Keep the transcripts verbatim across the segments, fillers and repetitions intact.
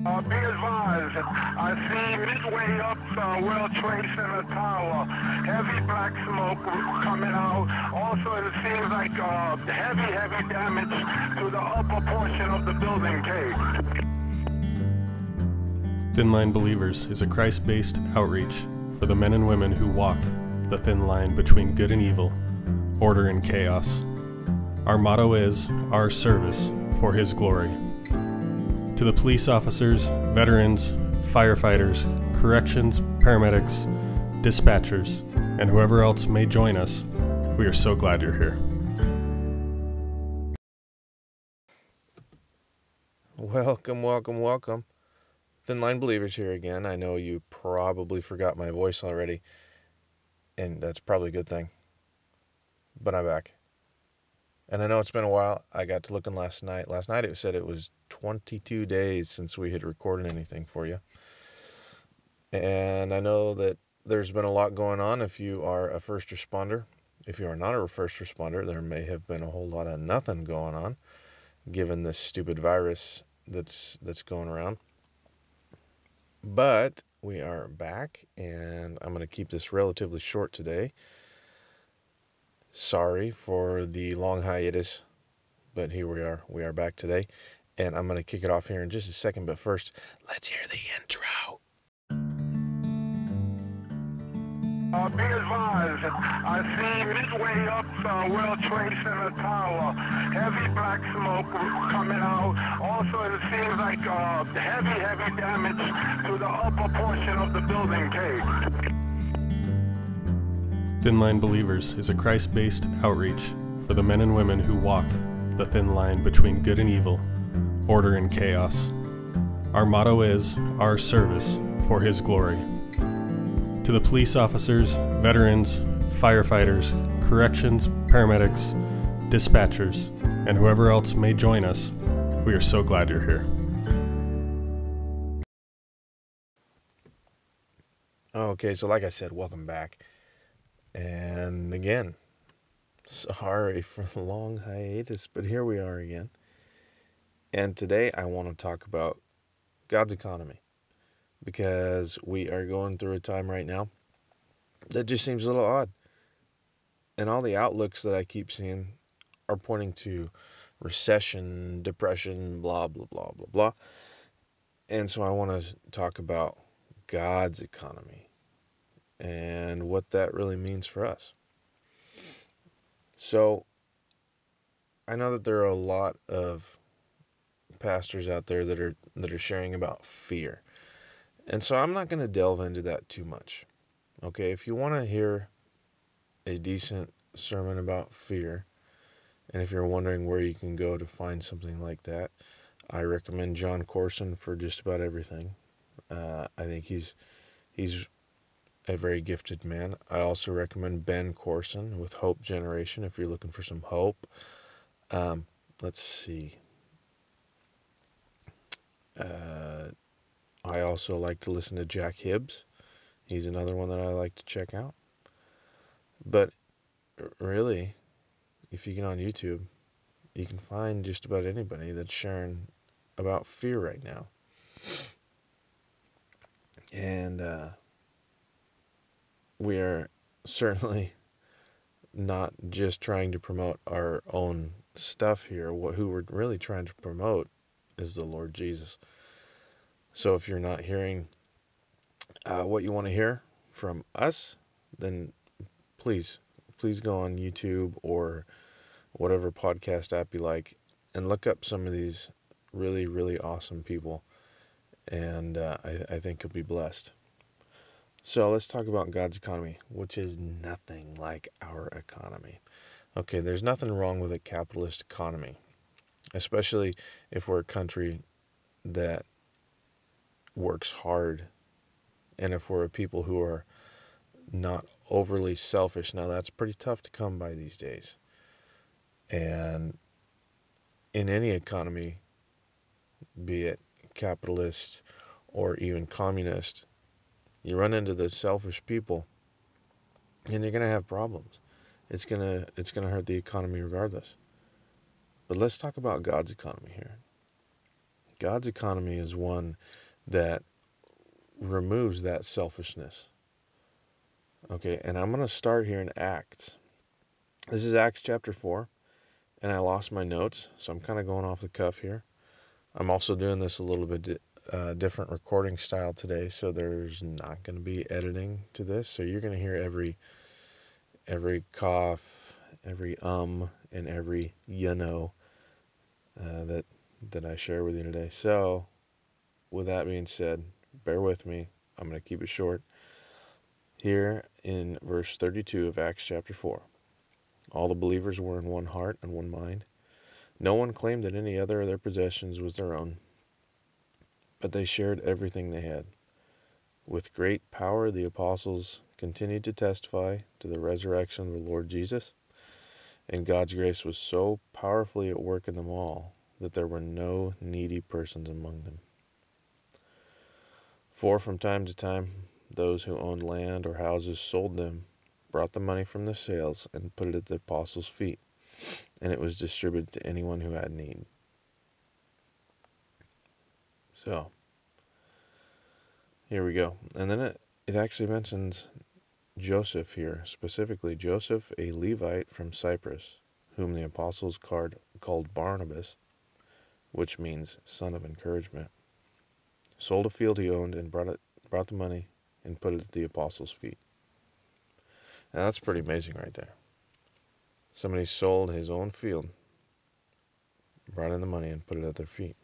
Uh, be advised, I see midway up the World Trade Center tower, heavy black smoke coming out. Also, it seems like uh, heavy, heavy damage to the upper portion of the building cage. Thin Line Believers is a Christ-based outreach for the men and women who walk the thin line between good and evil, order and chaos. Our motto is, our service for His glory. To the police officers, veterans, firefighters, corrections, paramedics, dispatchers, and whoever else may join us, we are so glad you're here. Welcome, welcome, welcome. Thin Line Believers here again. I know you probably forgot my voice already, and that's probably a good thing. But I'm back. And I know it's been a while. I got to looking last night. Last night it said it was twenty-two days since we had recorded anything for you. And I know that there's been a lot going on if you are a first responder. If you are not a first responder, there may have been a whole lot of nothing going on, given this stupid virus that's that's going around. But we are back, and I'm going to keep this relatively short today. Sorry for the long hiatus, but here we are. We are back today, and I'm going to kick it off here in just a second. But first, let's hear the intro. Uh, be advised, I see midway up the World Trade Center tower, heavy black smoke coming out. Also, it seems like uh, heavy, heavy damage to the upper portion of the building cage. Thin Line Believers is a Christ-based outreach for the men and women who walk the thin line between good and evil, order and chaos. Our motto is, our service for His glory. To the police officers, veterans, firefighters, corrections, paramedics, dispatchers, and whoever else may join us, we are so glad you're here. Okay, so like I said, welcome back. And again, sorry for the long hiatus, but here we are again. And today I want to talk about God's economy, because we are going through a time right now that just seems a little odd. And all the outlooks that I keep seeing are pointing to recession, depression, blah, blah, blah, blah, blah. And so I want to talk about God's economy and what that really means for us. So I know that there are a lot of pastors out there that are that are sharing about fear. And so I'm not going to delve into that too much. Okay, if you want to hear a decent sermon about fear, and if you're wondering where you can go to find something like that, I recommend Jon Courson for just about everything. Uh, I think he's he's a very gifted man. I also recommend Ben Courson with Hope Generation if you're looking for some hope. Um, let's see. Uh, I also like to listen to Jack Hibbs. He's another one that I like to check out. But really, if you get on YouTube, you can find just about anybody that's sharing about fear right now. And uh, we are certainly not just trying to promote our own stuff here. What, who we're really trying to promote is the Lord Jesus. So if you're not hearing uh, what you want to hear from us, then please, please go on YouTube or whatever podcast app you like and look up some of these really, really awesome people. And uh, I, I think you'll be blessed. So let's talk about God's economy, which is nothing like our economy. Okay, there's nothing wrong with a capitalist economy, especially if we're a country that works hard and if we're a people who are not overly selfish. Now, that's pretty tough to come by these days. And in any economy, be it capitalist or even communist, you run into the selfish people and you're going to have problems. It's going to it's going to hurt the economy regardless. But let's talk about God's economy here. God's economy is one that removes that selfishness. Okay, and I'm going to start here in Acts. This is Acts chapter four, and I lost my notes, so I'm kind of going off the cuff here. I'm also doing this a little bit uh, different recording style today, so there's not going to be editing to this, so you're going to hear every every cough, every um, and every you know uh, that that I share with you today. So, with that being said, bear with me. I'm going to keep it short. Here in verse thirty-two of Acts chapter four, all the believers were in one heart and one mind. No one claimed that any other of their possessions was their own, but they shared everything they had. With great power, the apostles continued to testify to the resurrection of the Lord Jesus, and God's grace was so powerfully at work in them all that there were no needy persons among them. For from time to time, those who owned land or houses sold them, brought the money from the sales, and put it at the apostles' feet, and it was distributed to anyone who had need. So, here we go. And then it, it actually mentions Joseph here, specifically Joseph, a Levite from Cyprus, whom the apostles called, called Barnabas, which means son of encouragement, sold a field he owned and brought it, brought the money and put it at the apostles' feet. Now that's pretty amazing right there. Somebody sold his own field, brought in the money, and put it at their feet.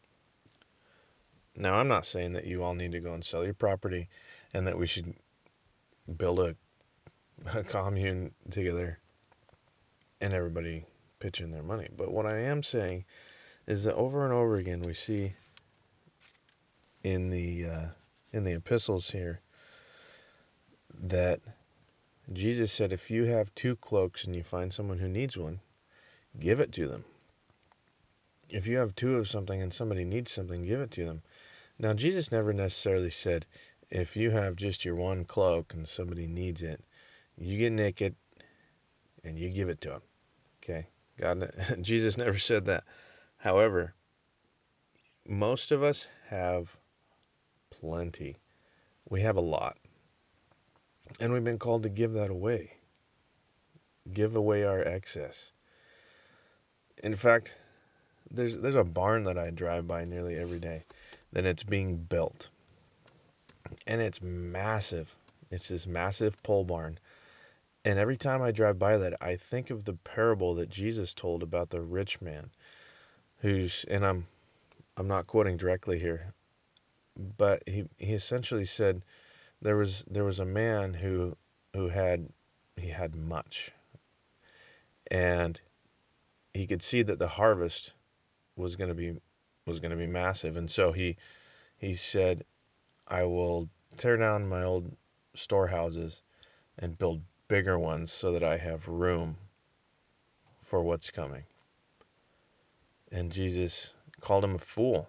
Now, I'm not saying that you all need to go and sell your property and that we should build a, a commune together and everybody pitch in their money. But what I am saying is that over and over again we see in the uh, in the epistles here that Jesus said, if you have two cloaks and you find someone who needs one, give it to them. If you have two of something and somebody needs something, give it to them. Now, Jesus never necessarily said, if you have just your one cloak and somebody needs it, you get naked and you give it to them. Okay? God, Jesus never said that. However, most of us have plenty. We have a lot. And we've been called to give that away. Give away our excess. In fact, there's there's a barn that I drive by nearly every day. That it's being built. And it's massive. It's this massive pole barn. And every time I drive by that, I think of the parable that Jesus told about the rich man who's, and I'm I'm not quoting directly here, but he, he essentially said there was there was a man who who had he had much. And he could see that the harvest was going to be was going to be massive, and so he he said, I will tear down my old storehouses and build bigger ones so that I have room for what's coming. And Jesus called him a fool,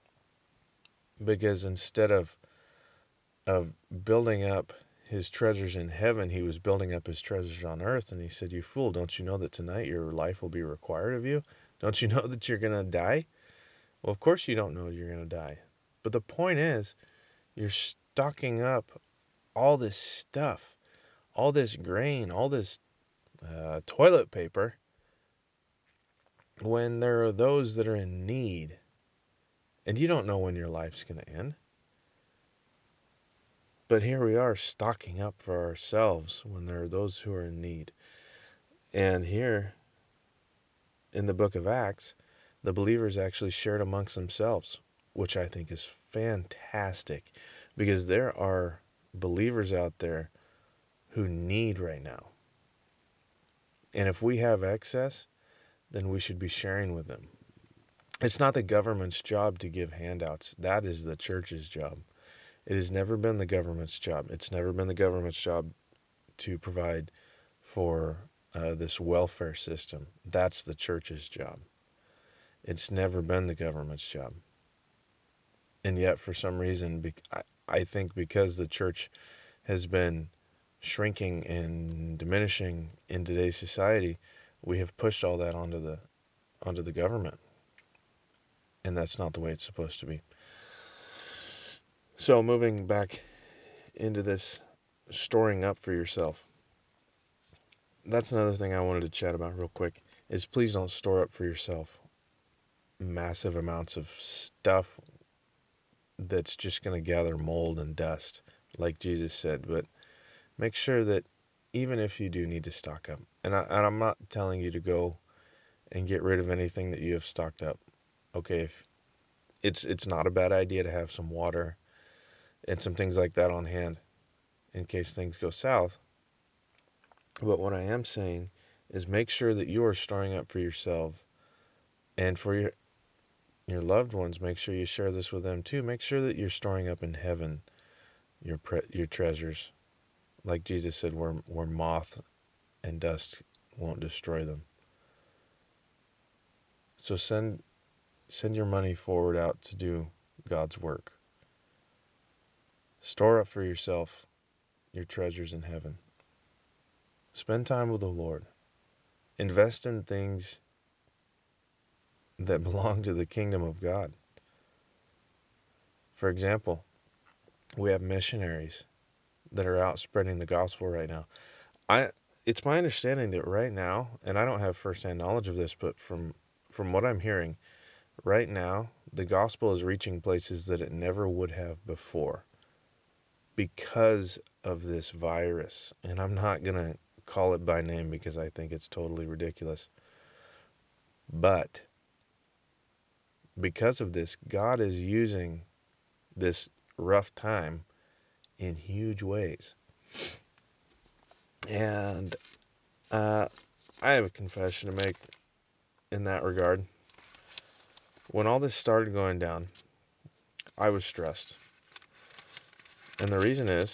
because instead of of building up his treasures in heaven, he was building up his treasures on earth. And he said, you fool, don't you know that tonight your life will be required of you? Don't you know that you're going to die? Well, of course you don't know you're going to die. But the point is, you're stocking up all this stuff, all this grain, all this uh, toilet paper, when there are those that are in need. And you don't know when your life's going to end. But here we are stocking up for ourselves when there are those who are in need. And here in the book of Acts, the believers actually shared amongst themselves, which I think is fantastic, because there are believers out there who need right now. And if we have excess, then we should be sharing with them. It's not the government's job to give handouts. That is the church's job. It has never been the government's job. It's never been the government's job to provide for uh, this welfare system. That's the church's job. It's never been the government's job. And yet, for some reason, I think because the church has been shrinking and diminishing in today's society, we have pushed all that onto the onto the government. and that's not the way it's supposed to be. So moving back into this storing up for yourself, that's another thing I wanted to chat about real quick, is please don't store up for yourself massive amounts of stuff that's just going to gather mold and dust, like Jesus said. But make sure that even if you do need to stock up, and, I, and I'm not telling you to go and get rid of anything that you have stocked up. Okay, if it's it's not a bad idea to have some water and some things like that on hand in case things go south. But what I am saying is make sure that you are storing up for yourself and for your your loved ones. Make sure you share this with them too. Make sure that you're storing up in heaven your pre- your treasures, like Jesus said, where where moth and dust won't destroy them. So send send your money forward out to do God's work. Store up for yourself your treasures in heaven. Spend time with the Lord. Invest in things that belong to the kingdom of God. For example, we have missionaries that are out spreading the gospel right now. I it's my understanding that right now, and I don't have firsthand knowledge of this, but from from what I'm hearing, right now the gospel is reaching places that it never would have before because of this virus. And I'm not going to call it by name because I think it's totally ridiculous. But because of this, God is using this rough time in huge ways. And uh, I have a confession to make in that regard. When all this started going down, I was stressed. And the reason is,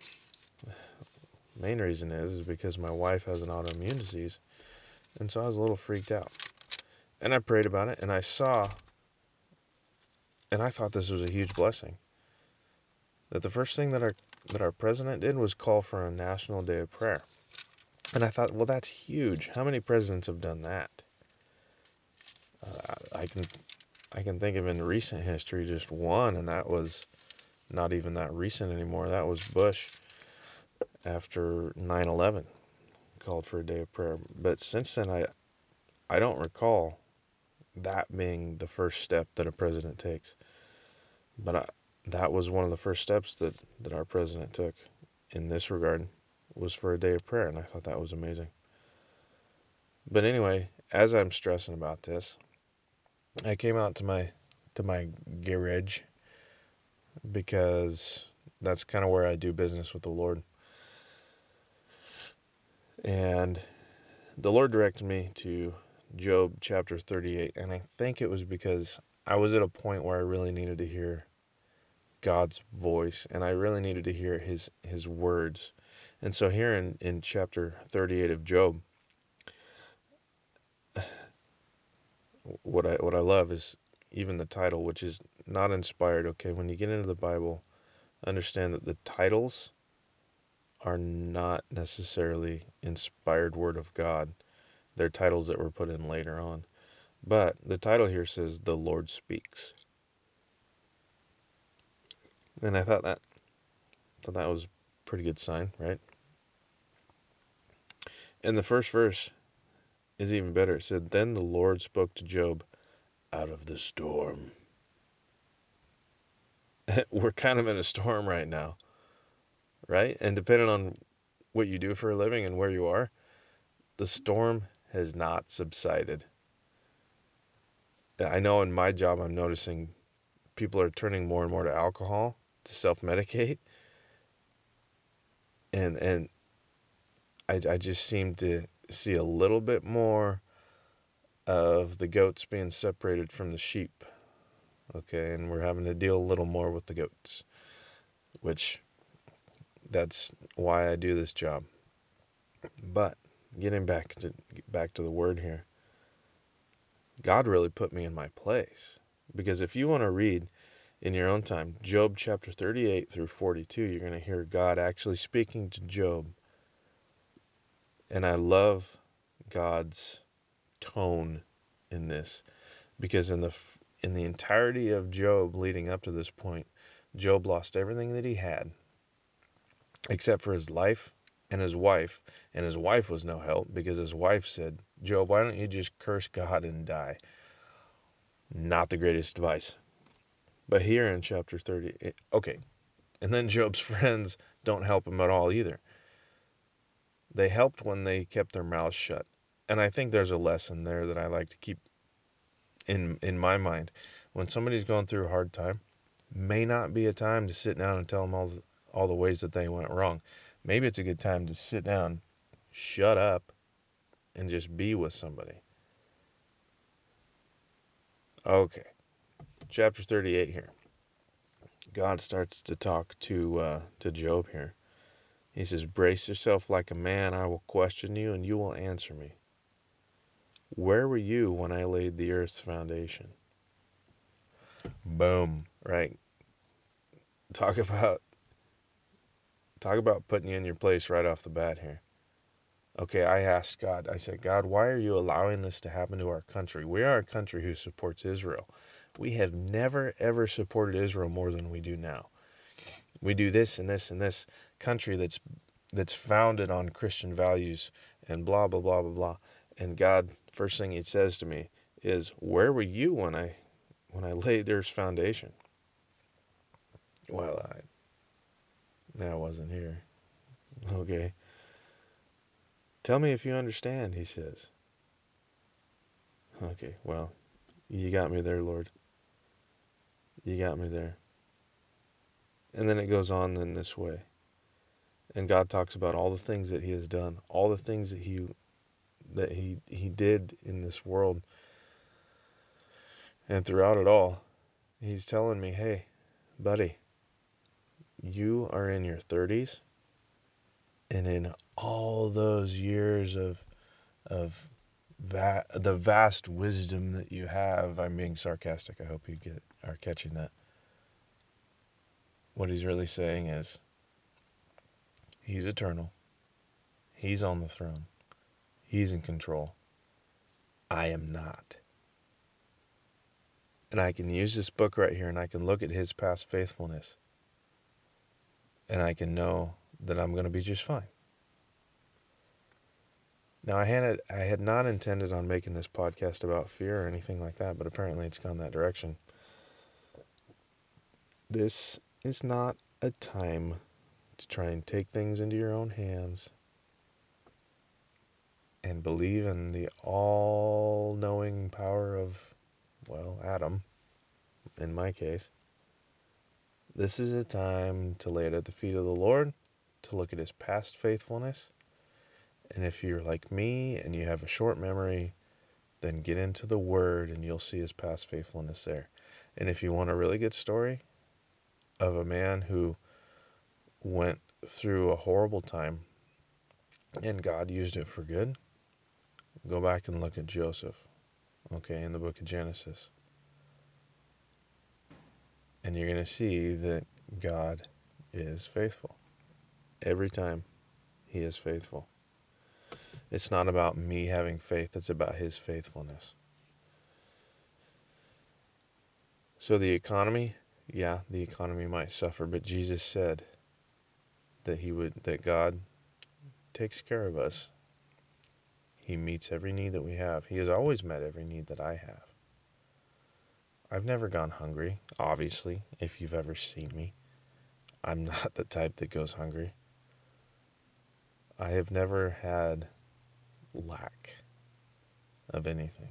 main reason is, is because my wife has an autoimmune disease. And so I was a little freaked out. And I prayed about it, and I saw, and I thought this was a huge blessing, that the first thing that our that our president did was call for a national day of prayer. And I thought, well, that's huge. How many presidents have done that? Uh, I can I can think of in recent history just one, and that was not even that recent anymore. That was Bush after nine eleven, called for a day of prayer. But since then, I I don't recall that being the first step that a president takes. But I, that was one of the first steps that, that our president took in this regard, was for a day of prayer, and I thought that was amazing. But anyway, as I'm stressing about this, I came out to my to my garage, because that's kind of where I do business with the Lord. And the Lord directed me to Job chapter thirty-eight, and I think it was because I was at a point where I really needed to hear God's voice, and I really needed to hear his his words. And so here in, in chapter thirty-eight of Job, what I what I love is even the title, which is not inspired. Okay, when you get into the Bible, understand that the titles are not necessarily inspired word of God. They're titles that were put in later on. But the title here says, "The Lord Speaks." And I thought that thought that was a pretty good sign, right? And the first verse is even better. It said, "Then the Lord spoke to Job out of the storm." We're kind of in a storm right now, right? And depending on what you do for a living and where you are, the storm has not subsided. I know in my job, I'm noticing people are turning more and more to alcohol to self-medicate. And and I, I just seem to see a little bit more of the goats being separated from the sheep. Okay, and we're having to deal a little more with the goats, which that's why I do this job. But getting back to back to the word here, God really put me in my place. Because if you want to read in your own time, Job chapter thirty-eight through forty-two, you're going to hear God actually speaking to Job. And I love God's tone in this, because in the in the entirety of Job leading up to this point, Job lost everything that he had except for his life and his wife. And his wife was no help because his wife said, Job, why don't you just curse God and die? Not the greatest advice. But here in chapter thirty, okay, and then Job's friends don't help him at all either. They helped when they kept their mouths shut. And I think there's a lesson there that I like to keep in in my mind. When somebody's going through a hard time, may not be a time to sit down and tell them all the, all the ways that they went wrong. Maybe it's a good time to sit down, shut up, and just be with somebody. Okay, chapter thirty-eight here. God starts to talk to uh, to Job here. He says, brace yourself like a man. I will question you, and you will answer me. Where were you when I laid the earth's foundation? Boom, right? Talk about talk about putting you in your place right off the bat here. Okay, I asked God, I said, God, why are you allowing this to happen to our country? We are a country who supports Israel. We have never, ever supported Israel more than we do now. We do this and this and this country that's that's founded on Christian values and blah, blah, blah, blah, blah. And God, first thing he says to me is, where were you when I when I laid there's foundation? Well, I, I wasn't here. Okay. Tell me if you understand, he says. Okay, well, you got me there, Lord. You got me there. And then it goes on in this way. And God talks about all the things that he has done, all the things that he that he he did in this world. And throughout it all, he's telling me, hey, buddy, you are in your thirties, and in all those years of of va- the vast wisdom that you have, I'm being sarcastic, I hope you get are catching that. What he's really saying is, he's eternal, he's on the throne, he's in control, I am not. And I can use this book right here and I can look at his past faithfulness and I can know that I'm going to be just fine. Now, I had I had not intended on making this podcast about fear or anything like that, but apparently it's gone that direction. This is not a time to try and take things into your own hands and believe in the all-knowing power of, well, Adam, in my case. This is a time to lay it at the feet of the Lord, to look at his past faithfulness. And if you're like me and you have a short memory, then get into the Word and you'll see his past faithfulness there. And if you want a really good story of a man who went through a horrible time and God used it for good, go back and look at Joseph, okay, in the book of Genesis. And you're going to see that God is faithful. Every time he is faithful. It's not about me having faith, it's about his faithfulness. So the economy, yeah, the economy might suffer, but Jesus said that he would that God takes care of us. He meets every need that we have. He has always met every need that I have. I've never gone hungry, obviously, if you've ever seen me. I'm not the type that goes hungry. I have never had lack of anything.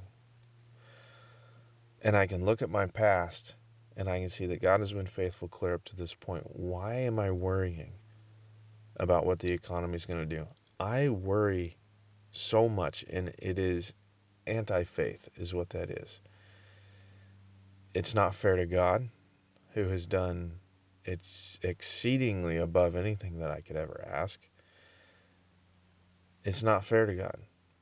And I can look at my past and I can see that God has been faithful clear up to this point. Why am I worrying about what the economy is going to do? I worry so much, and it is anti-faith is what that is. It's not fair to God, who has done it's exceedingly above anything that I could ever ask. It's not fair to God.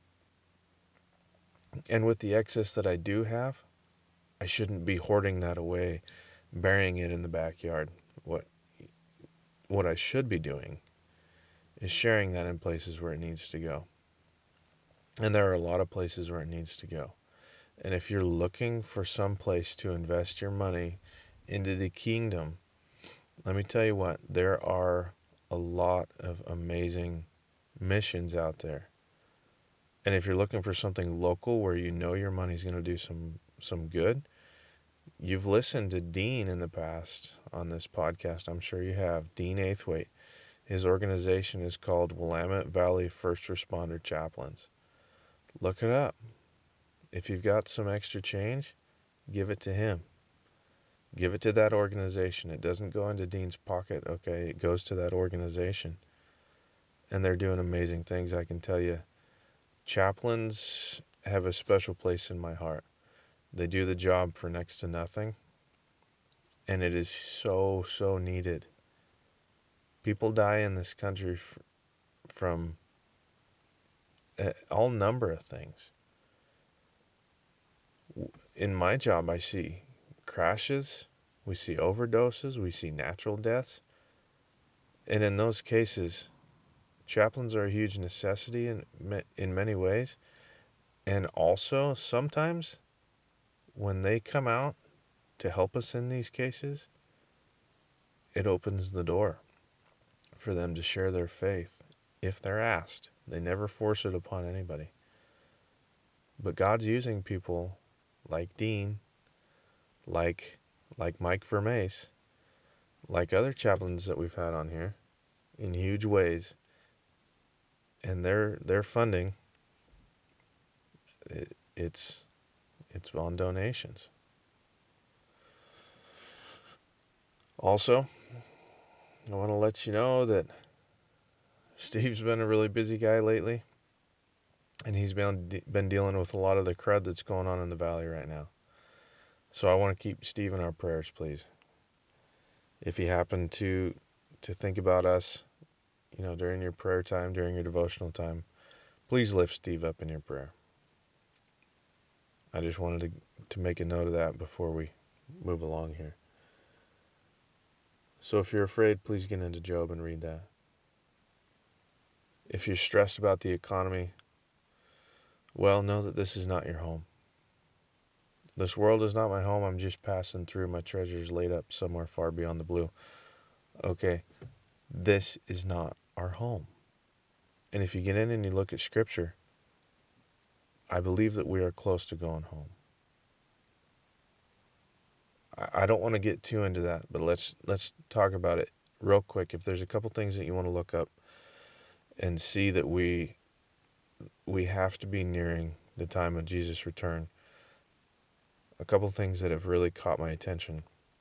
And with the excess that I do have, I shouldn't be hoarding that away, burying it in the backyard. What what I should be doing is sharing that in places where it needs to go. And there are a lot of places where it needs to go. And if you're looking for some place to invest your money into the kingdom, let me tell you what, there are a lot of amazing missions out there. And if you're looking for something local where you know your money's going to do some some good, you've listened to Dean in the past on this podcast. I'm sure you have. Dean Athwaite. His organization is called Willamette Valley First Responder Chaplains. Look it up. If you've got some extra change, give it to him. Give it to that organization. It doesn't go into Dean's pocket, okay? It goes to that organization. And they're doing amazing things, I can tell you. Chaplains have a special place in my heart. They do the job for next to nothing, and it is so, so needed. People die in this country f- from a, all number of things. In my job, I see crashes, we see overdoses, we see natural deaths, and in those cases, chaplains are a huge necessity in in many ways. And also, sometimes when they come out to help us in these cases, it opens the door for them to share their faith if they're asked. They never force it upon anybody. But God's using people like Dean, like like Mike Vermace, like other chaplains that we've had on here in huge ways. And their their funding, it, it's it's on donations. Also, I want to let you know that Steve's been a really busy guy lately, and he's been been dealing with a lot of the crud that's going on in the valley right now. So I want to keep Steve in our prayers, please. If you happen to to think about us, you know, during your prayer time, during your devotional time, please lift Steve up in your prayer. I just wanted to, to make a note of that before we move along here. So if you're afraid, please get into Job and read that. If you're stressed about the economy, well, know that this is not your home. This world is not my home. I'm just passing through. My treasures laid up somewhere far beyond the blue. Okay, this is not our home. And if you get in and you look at Scripture, I believe that we are close to going home. I don't want to get too into that, but let's let's talk about it real quick. If there's a couple things that you want to look up and see that we we have to be nearing the time of Jesus' return, a couple things that have really caught my attention.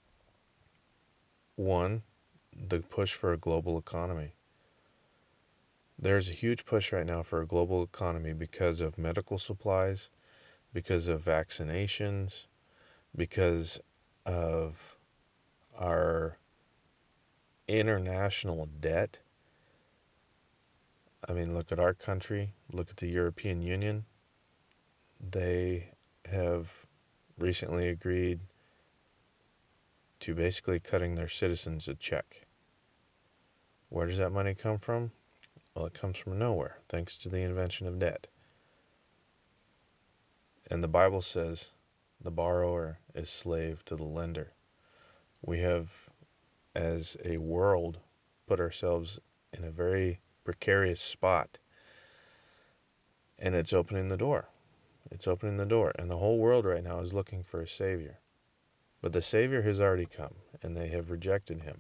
One, the push for a global economy. There's a huge push right now for a global economy because of medical supplies, because of vaccinations, because of our international debt. I mean, look at our country, look at the European Union. They have recently agreed to basically cutting their citizens a check. Where does that money come from? Well, it comes from nowhere, thanks to the invention of debt. And the Bible says the borrower is slave to the lender. We have, as a world, put ourselves in a very precarious spot. And it's opening the door. It's opening the door. And the whole world right now is looking for a Savior. But the Savior has already come, and they have rejected him.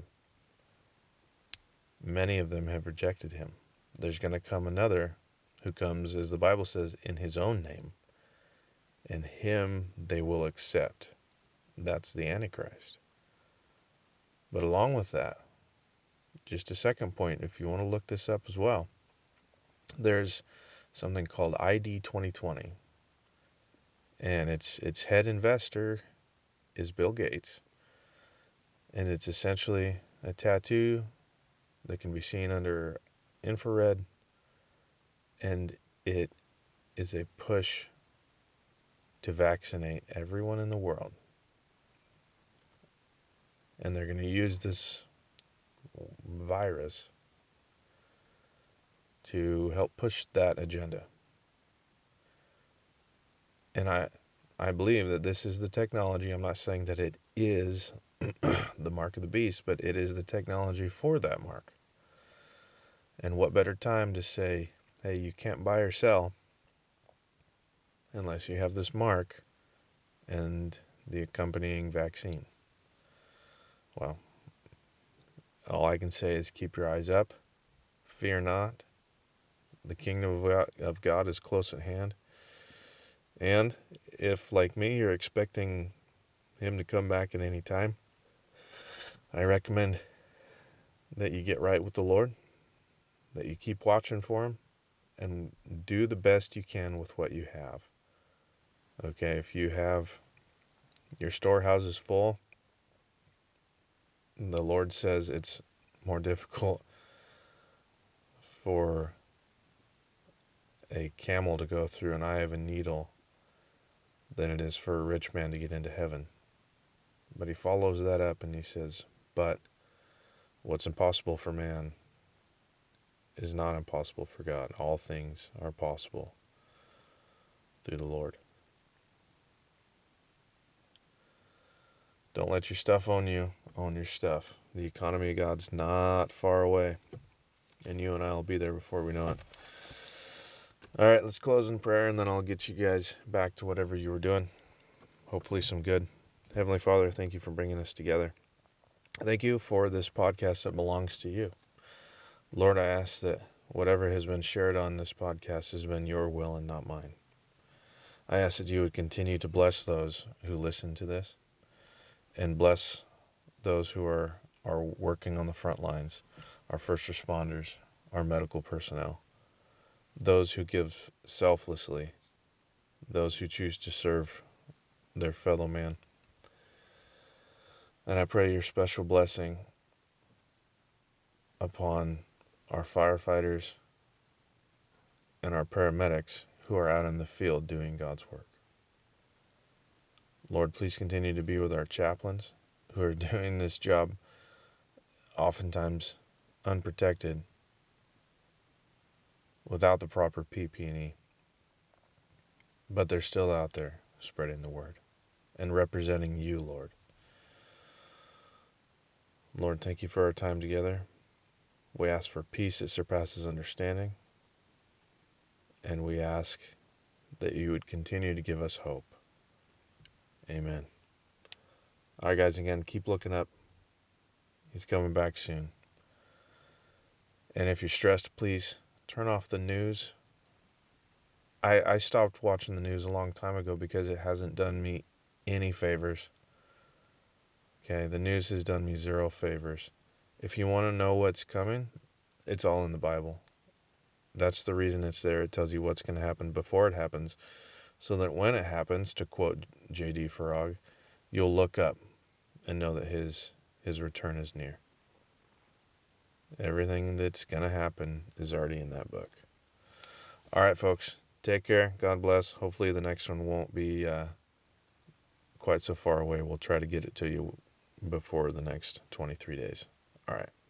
Many of them have rejected him. There's going to come another who comes, as the Bible says, in his own name. And him they will accept. That's the Antichrist. But along with that, just a second point, if you want to look this up as well, there's something called I D twenty twenty. And its its head investor is Bill Gates. And it's essentially a tattoo that can be seen under infrared. And it is a push to vaccinate everyone in the world. And they're going to use this virus to help push that agenda. And I I believe that this is the technology. I'm not saying that it is the mark of the beast, but it is the technology for that mark. And what better time to say, hey, you can't buy or sell unless you have this mark and the accompanying vaccine. Well, all I can say is keep your eyes up. Fear not. The kingdom of God is close at hand. And if, like me, you're expecting him to come back at any time, I recommend that you get right with the Lord, that you keep watching for him, and do the best you can with what you have. Okay, if you have your storehouses full, the Lord says it's more difficult for a camel to go through an eye of a needle than it is for a rich man to get into heaven. But he follows that up and he says, but what's impossible for man is not impossible for God. All things are possible through the Lord. Don't let your stuff own you. Own your stuff. The economy of God's not far away. And you and I will be there before we know it. All right, let's close in prayer, and then I'll get you guys back to whatever you were doing. Hopefully some good. Heavenly Father, thank you for bringing us together. Thank you for this podcast that belongs to you. Lord, I ask that whatever has been shared on this podcast has been your will and not mine. I ask that you would continue to bless those who listen to this and bless those who are, are working on the front lines, our first responders, our medical personnel, those who give selflessly, those who choose to serve their fellow man. And I pray your special blessing upon our firefighters and our paramedics who are out in the field doing God's work. Lord, please continue to be with our chaplains who are doing this job oftentimes unprotected without the proper P P E. But they're still out there spreading the word and representing you, Lord. Lord, thank you for our time together. We ask for peace that surpasses understanding. And we ask that you would continue to give us hope. Amen. All right, guys, again, keep looking up. He's coming back soon. And if you're stressed, please turn off the news. I, I stopped watching the news a long time ago because it hasn't done me any favors. Okay, the news has done me zero favors. If you want to know what's coming, it's all in the Bible. That's the reason it's there. It tells you what's going to happen before it happens, so that when it happens, to quote J D Farag, you'll look up and know that his his return is near. Everything that's going to happen is already in that book. All right, folks, take care. God bless. Hopefully the next one won't be uh, quite so far away. We'll try to get it to you before the next twenty-three days. All right.